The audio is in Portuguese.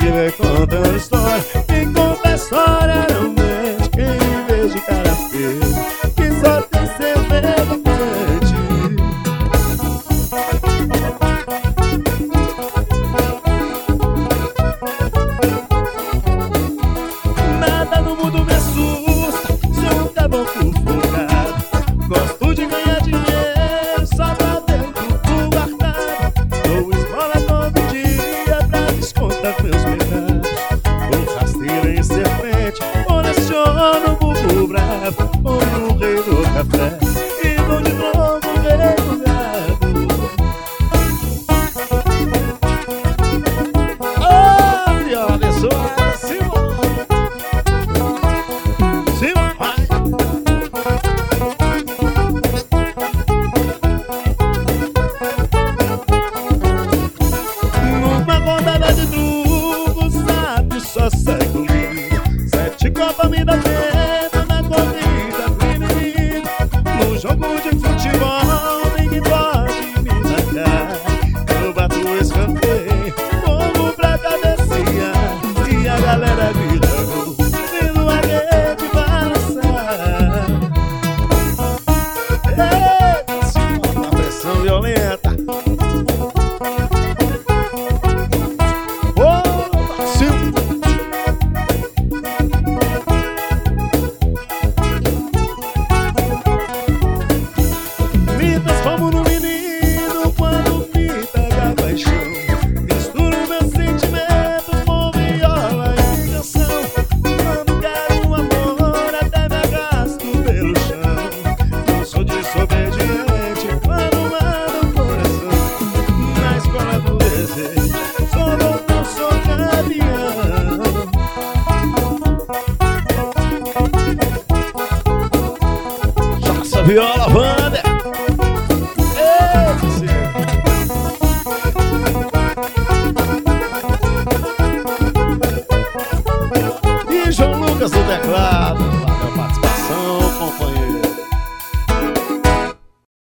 estiver contando história, me conta a história realmente. Quem vê de cara feio, que só tem segredo quente. Nada no mundo me assusta, sou um caboclo folgado. Gosto de ganhar dinheiro só pra ter tudo guardado. Dou esmola todo dia pra descontar meus pecados. Vou rasteiro em serpente, coleciono bubu bravo. Vou no rei do café e vou de novo rei do gado. Oh, viola abençoada, Simão. Simão, vai. Numa rodada de truco, sabe, só sai comigo. 7 copas me dá tempo na corrida feminina. No jogo de futebol, ninguém pode me marcar. Eu bato o escanteio, como pra cabecear. E a galera grita gol, vendo a rede balançar. Eita, uma pressão violenta. Me transformo num menino quando me pega a paixão. Misturo meus sentimentos com viola e canção. Quando quero um amor até me arrasto pelo chão. Não sou desobediente quando mando o coração. Na escola do desejo, sou louco, não sou campeão. Joga essa viola.